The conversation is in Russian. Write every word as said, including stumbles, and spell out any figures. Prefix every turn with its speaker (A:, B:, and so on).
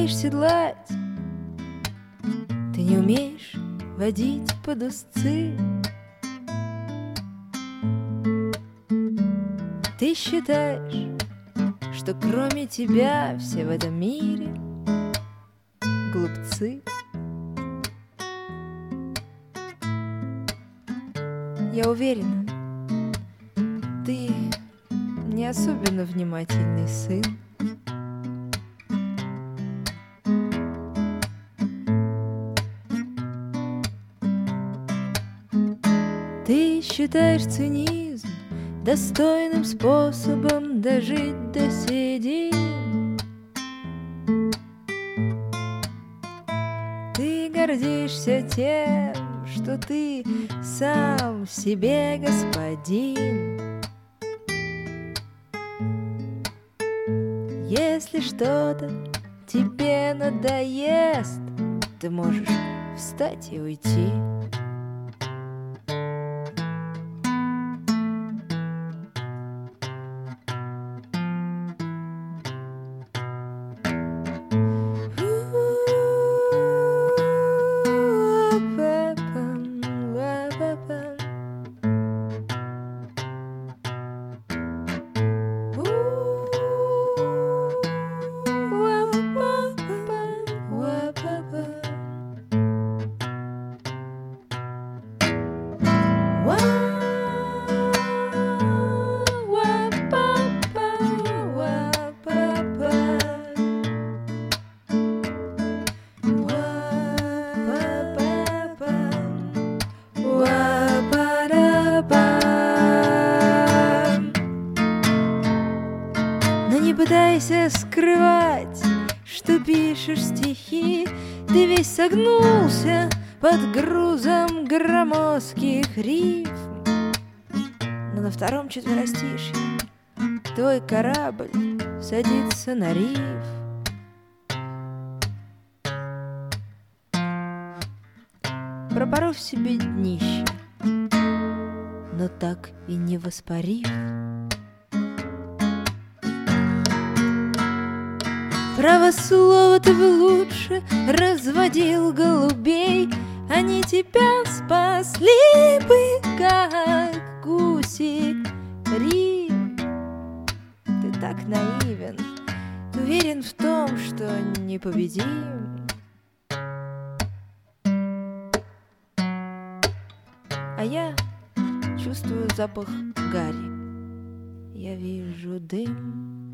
A: умеешь седлать, ты не умеешь водить под узцы. Ты считаешь, что кроме тебя все в этом мире глупцы. Я уверена, ты не особенно внимательный сын. Ты считаешь цинизм достойным способом дожить до седин. Ты гордишься тем, что ты сам себе господин. Если что-то тебе надоест, ты можешь встать и уйти. Но не пытайся скрывать, что пишешь стихи. Ты весь согнулся под грузом громоздких рифм. Но на втором четверостишье твой корабль садится на риф. Пропоров себе днище, но так и не воспарив. Право слово, ты бы лучше разводил голубей, они тебя спасли бы, как гуси Рим. Ты так наивен, ты уверен в том, что непобедим. А я чувствую запах гари, я вижу дым.